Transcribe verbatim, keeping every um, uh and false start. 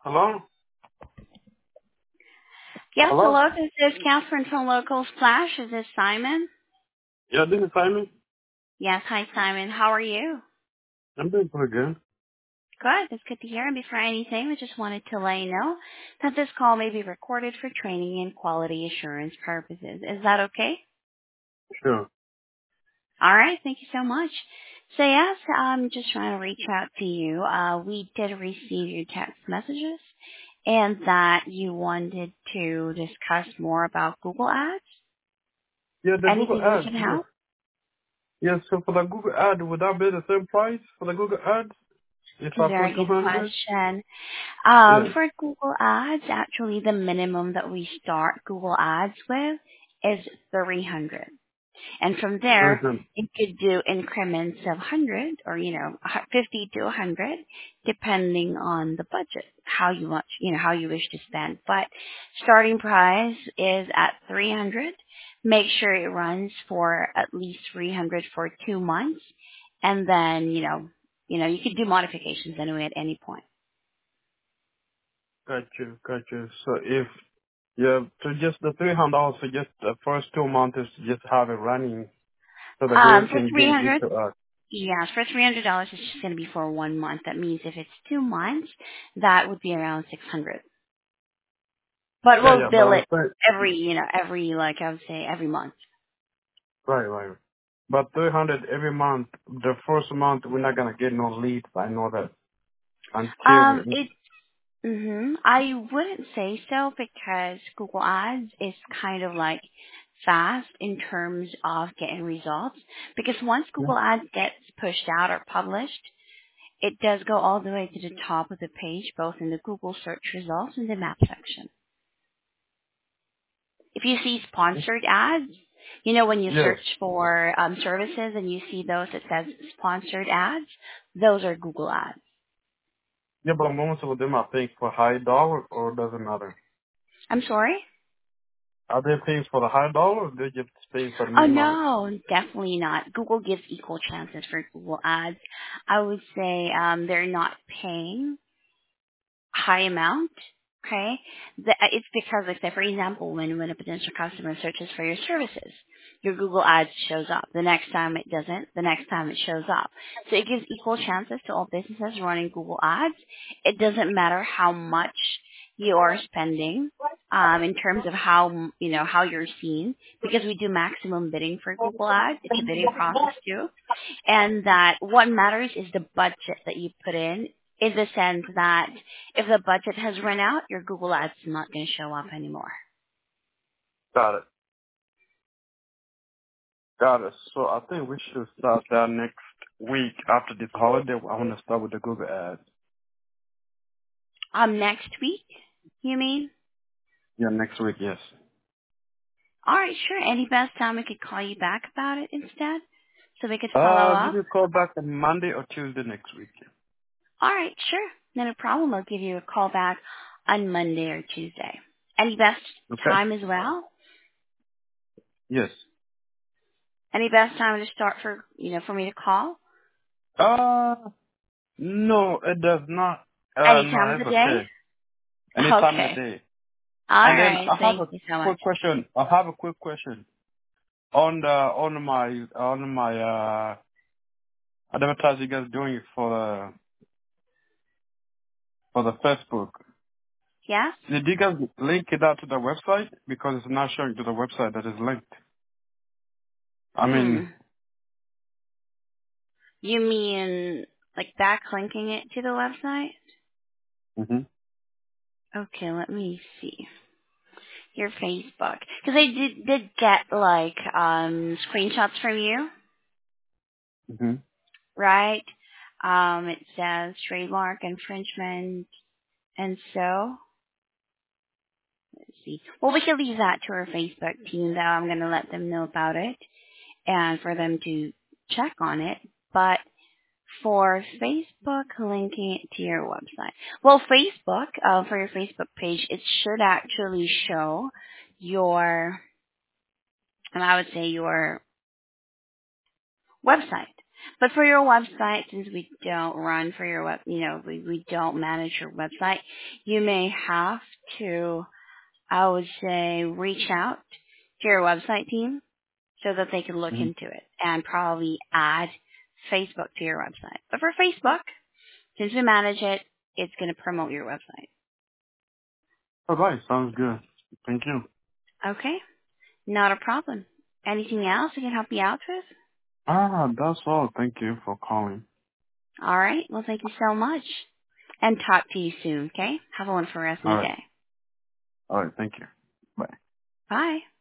Hello? Yes, Hello? hello. This is Catherine from Local Splash. Is this Simon? Yeah, this is Simon. Yes, hi Simon. How are you? I'm doing pretty good. Good. That's good to hear. And before anything, we just wanted to let you know that this call may be recorded for training and quality assurance purposes. Is that okay? Sure. All right. Thank you so much. So yes, I'm just trying to reach out to you. Uh, we did receive your text messages and that you wanted to discuss more about Google Ads. Yeah, the Google Anything we ads, can yes. help? Yes, so for the Google ad, would that be the same price for the Google ads? If I put Very good two hundred? question. Um, Yeah. for Google Ads, actually the minimum that we start Google Ads with is three hundred. And from there, Listen. you could do increments of one hundred or, you know, fifty to one hundred, depending on the budget, how you want, you know, how you wish to spend. But starting price is at three hundred. Make sure it runs for at least three hundred for two months. And then, you know, you know, you could do modifications anyway at any point. Got you, got you. So if, yeah, so just the three hundred dollars for just the first two months is to just have it running so the girl Um, for can get three used hundred, to us. yeah, for three hundred dollars, it's just going to be for one month. That means if it's two months, that would be around six hundred. But Yeah, we'll yeah, but bill I'm it saying, every, you know, every like I would say every month. right, right. But three hundred every month, the first month we're not gonna get no leads, I know that, until Um, we, it. Mhm. I wouldn't say so because Google Ads is kind of like fast in terms of getting results. Because once yeah. Google Ads gets pushed out or published, it does go all the way to the top of the page, both in the Google search results and the map section. If you see sponsored ads, you know when you Yes. search for um, services and you see those that says sponsored ads, those are Google ads. Yeah, but most of them are paying for high dollar or doesn't matter. I'm sorry? Are they paying for the high dollar or they just paying for the Oh minimum? no, definitely not. Google gives equal chances for Google ads. I would say um, they're not paying high amount. Okay, the, it's because, like, say, for example, when when a potential customer searches for your services, your Google Ads shows up. The next time it doesn't. The next time it shows up. So it gives equal chances to all businesses running Google Ads. It doesn't matter how much you are spending um, in terms of how you know how you're seen, because we do maximum bidding for Google Ads. It's a bidding process too, and that what matters is the budget that you put in, in the sense that if the budget has run out, your Google Ads is not going to show up anymore. Got it. Got it. So I think we should start that next week after this holiday. I want to start with the Google ads. Um, next week, you mean? Yeah, next week, yes. All right, sure. Any best time we could call you back about it instead, so we could follow Uh, give up? me a call back on Monday or Tuesday next week. All right, sure. Not a problem. I'll give you a call back on Monday or Tuesday. Any best Okay? time as well? Yes. Any best time to start for you know for me to call? Uh, no, it does not. Uh, Any no, time of the it's day? okay. Any time of the Okay. day. All And then right. I have Thank a you so much. quick question. I have a quick question. On the on my on my uh advertising you guys doing it for the for the Facebook. Yes? Did you guys link it out to the website? Because it's not showing to the website that is linked. I Hmm. mean, You mean like backlinking it to the website? hmm Okay, let me see. Your Facebook. Because I did, did get like um screenshots from you, hmm right? Um, it says trademark infringement, and so let's see. Well, we can leave that to our Facebook team, though. I'm going to let them know about it and for them to check on it. But for Facebook, linking it to your website. Well, Facebook, uh, for your Facebook page, it should actually show your, and I would say your website. But for your website, since we don't run for your web, you know, we, we don't manage your website, you may have to, I would say, reach out to your website team so that they can look Mm-hmm. into it and probably add Facebook to your website. But for Facebook, since we manage it, it's going to promote your website. All right, sounds good. Thank you. Okay? Not a problem. Anything else I can help you out with? Ah, that's all. Thank you for calling. All right. Well, thank you so much. And talk to you soon, okay? Have a wonderful rest of All the right. day. All right. Thank you. Bye. Bye.